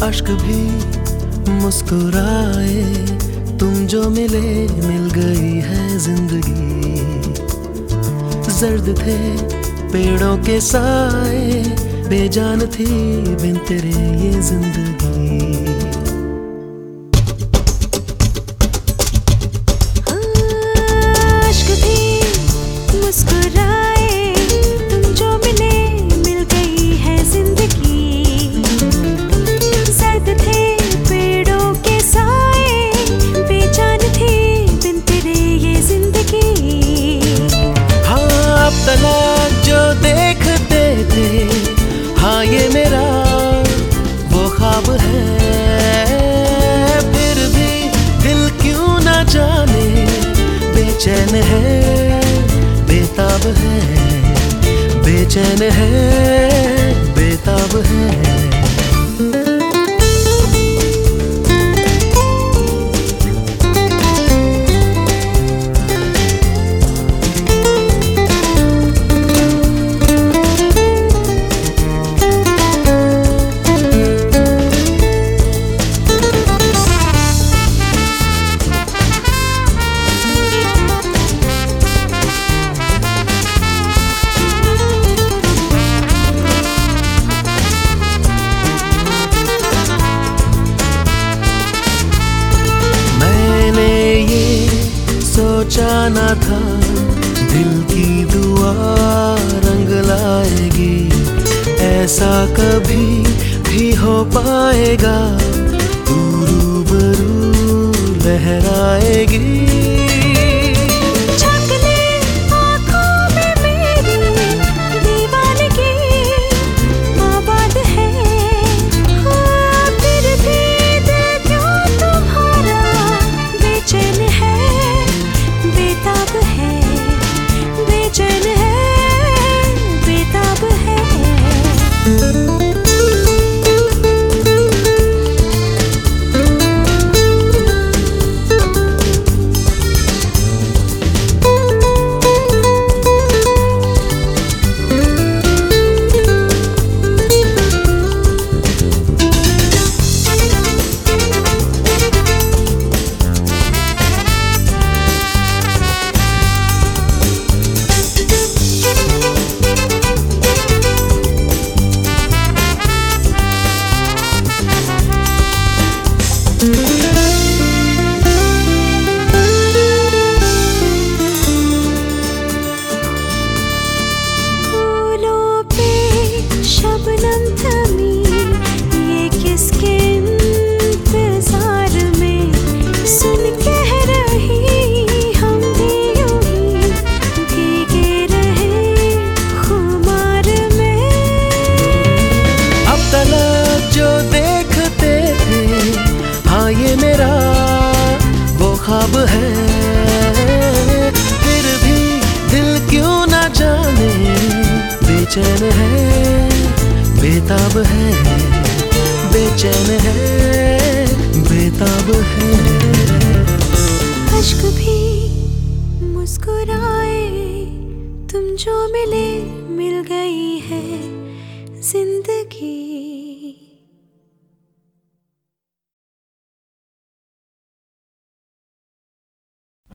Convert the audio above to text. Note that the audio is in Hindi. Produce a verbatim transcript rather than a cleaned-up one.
अश्क भी मुस्कुराए, तुम जो मिले मिल गई है जिंदगी। जर्द थे पेड़ों के साए, बेजान थी बिन तेरे ये जिंदगी। अश्क भी मुस्कुराए, तुम जो मिले मिल गई है जिंदगी। जर्द थे पेड़ों के साए, बेजान थी बिन तेरे ये जिंदगी। हाँ अब तक जो देखते थे, हाँ ये मेरा वो ख्वाब है। फिर भी दिल क्यों ना जाने बेचैन है, बेताब है, बेचैन है, बेताब है। सोचा ना था दिल की दुआ रंग लाएगी, ऐसा कभी भी हो पाएगा। तू रूबरू लहराएगी। फूलों पे शबनम थमी, ये किसके इंतजार में। सुन कह रही हम भी यूं ही भीगे रहे खुमार में। अब तक जो देखते थे, हाँ ये मेरा वो ख्वाब है। फिर भी दिल क्यों ना जाने बेचैन है, बेताब है, बेचैन है, बेताब है। अश्क भी मुस्कुराए, तुम जो मिले मिल गई है जिंदगी।